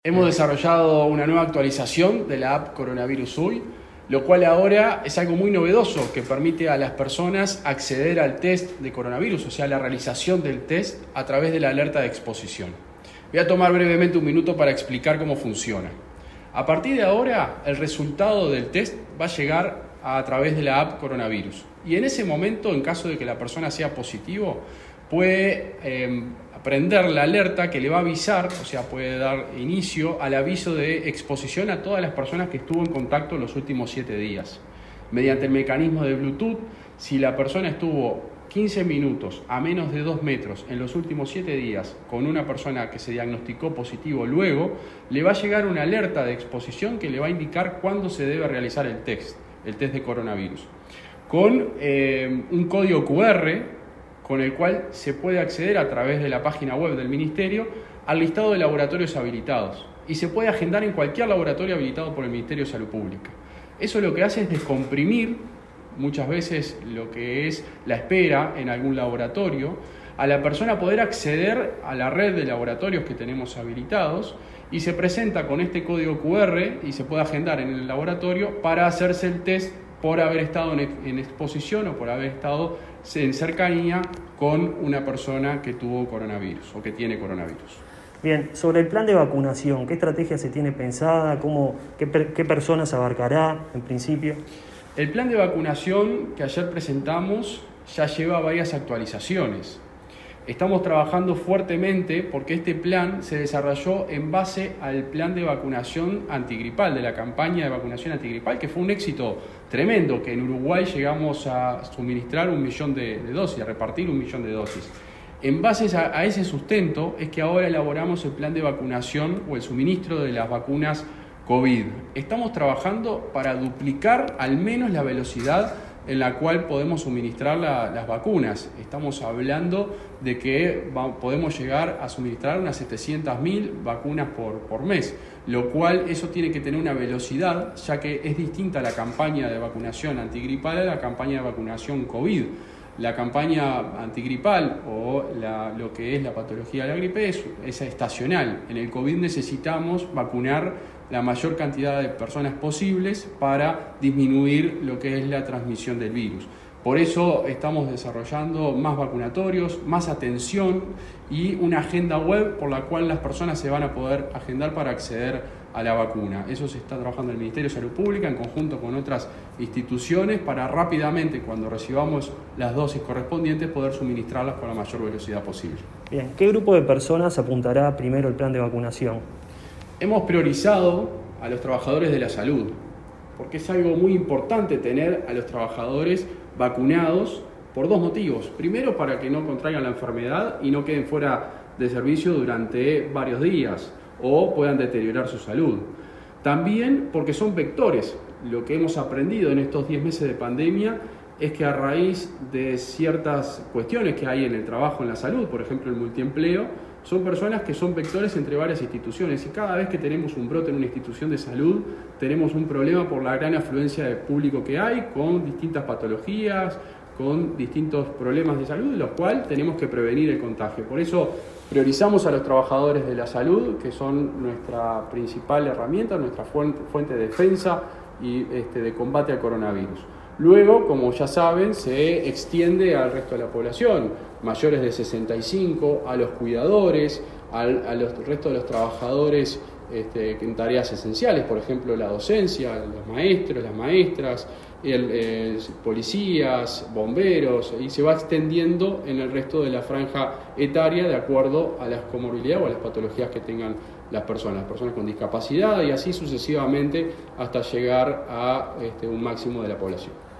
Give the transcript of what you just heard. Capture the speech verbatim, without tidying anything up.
Hemos desarrollado una nueva actualización de la app Coronavirus U Y, lo cual ahora es algo muy novedoso que permite a las personas acceder al test de coronavirus, o sea, la realización del test a través de la alerta de exposición. Voy a tomar brevemente un minuto para explicar cómo funciona. A partir de ahora, el resultado del test va a llegar a través de la app Coronavirus. Y en ese momento, en caso de que la persona sea positivo, puede eh, prender la alerta que le va a avisar, o sea, puede dar inicio al aviso de exposición a todas las personas que estuvo en contacto en los últimos siete días. Mediante el mecanismo de Bluetooth, si la persona estuvo quince minutos a menos de dos metros en los últimos siete días con una persona que se diagnosticó positivo luego, le va a llegar una alerta de exposición que le va a indicar cuándo se debe realizar el test, el test de coronavirus. Con eh, un código cu erre con el cual se puede acceder a través de la página web del Ministerio al listado de laboratorios habilitados y se puede agendar en cualquier laboratorio habilitado por el Ministerio de Salud Pública. Eso lo que hace es descomprimir muchas veces lo que es la espera en algún laboratorio, a la persona poder acceder a la red de laboratorios que tenemos habilitados y se presenta con este código cu erre y se puede agendar en el laboratorio para hacerse el test por haber estado en exposición o por haber estado en cercanía con una persona que tuvo coronavirus o que tiene coronavirus. Bien, sobre el plan de vacunación, ¿qué estrategia se tiene pensada? ¿Cómo, qué, qué personas abarcará en principio? El plan de vacunación que ayer presentamos ya lleva varias actualizaciones. Estamos trabajando fuertemente porque este plan se desarrolló en base al plan de vacunación antigripal, de la campaña de vacunación antigripal, que fue un éxito tremendo, que en Uruguay llegamos a suministrar un millón de, de dosis, a repartir un millón de dosis. En base a, a ese sustento es que ahora elaboramos el plan de vacunación o el suministro de las vacunas COVID. Estamos trabajando para duplicar al menos la velocidad en la cual podemos suministrar la, las vacunas. Estamos hablando de que va, podemos llegar a suministrar unas setecientas mil vacunas por, por mes, lo cual eso tiene que tener una velocidad, ya que es distinta la campaña de vacunación antigripal a la campaña de vacunación COVID. La campaña antigripal o la, lo que es la patología de la gripe es, es estacional. En el COVID necesitamos vacunar la mayor cantidad de personas posibles para disminuir lo que es la transmisión del virus. Por eso estamos desarrollando más vacunatorios, más atención y una agenda web por la cual las personas se van a poder agendar para acceder a la vacuna. Eso se está trabajando en el Ministerio de Salud Pública en conjunto con otras instituciones para rápidamente, cuando recibamos las dosis correspondientes, poder suministrarlas con la mayor velocidad posible. Bien, ¿qué grupo de personas apuntará primero el plan de vacunación? Hemos priorizado a los trabajadores de la salud, porque es algo muy importante tener a los trabajadores vacunados por dos motivos. Primero, para que no contraigan la enfermedad y no queden fuera de servicio durante varios días o puedan deteriorar su salud. También porque son vectores. Lo que hemos aprendido en estos diez meses de pandemia es que a raíz de ciertas cuestiones que hay en el trabajo en la salud, por ejemplo el multiempleo, son personas que son vectores entre varias instituciones y cada vez que tenemos un brote en una institución de salud tenemos un problema por la gran afluencia de público que hay con distintas patologías, con distintos problemas de salud, de los cuales tenemos que prevenir el contagio. Por eso priorizamos a los trabajadores de la salud, que son nuestra principal herramienta, nuestra fuente de defensa y este, de combate al coronavirus. Luego, como ya saben, se extiende al resto de la población, mayores de sesenta y cinco, a los cuidadores, al, a los resto de los trabajadores este, en tareas esenciales, por ejemplo, la docencia, los maestros, las maestras, el, eh, policías, bomberos, y se va extendiendo en el resto de la franja etaria de acuerdo a las comorbilidades o a las patologías que tengan las personas, personas con discapacidad y así sucesivamente hasta llegar a este, un máximo de la población.